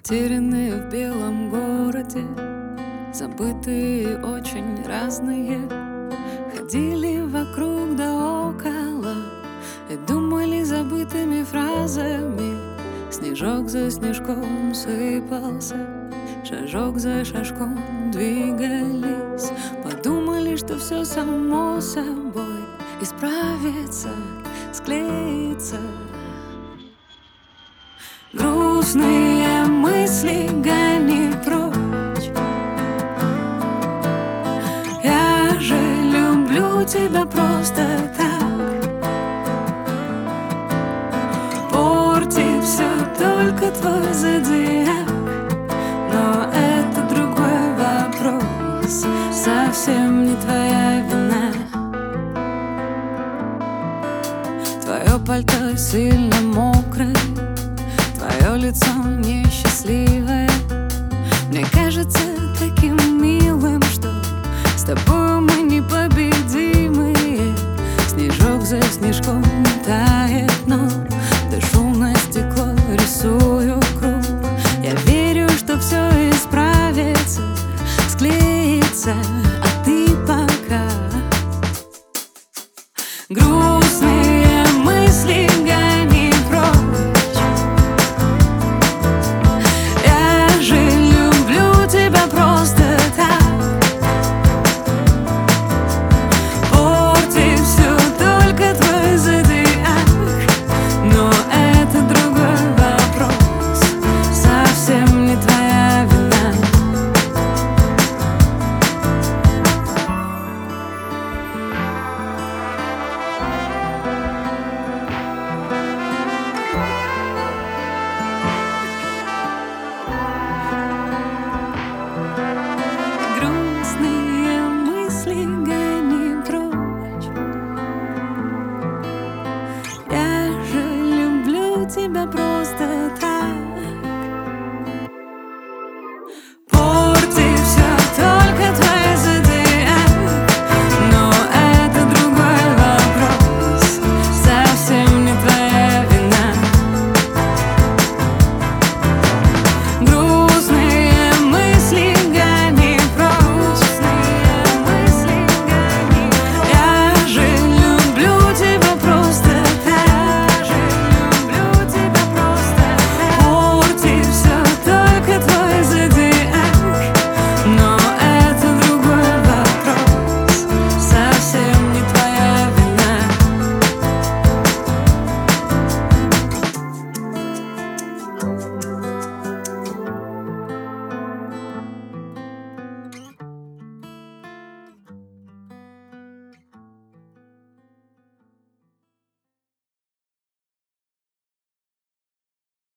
Затерянные в белом городе, забытые очень разные, ходили вокруг да около и думали забытыми фразами. Снежок за снежком сыпался, шажок за шажком двигались. Подумали, что все само собой исправится, склеится. Грустные мысли гони прочь. Я же люблю тебя просто так. Портит все только твой зодиак, но это другой вопрос, совсем не твоя вина. Твое пальто сильно мокрое, твое лицо несчастливое.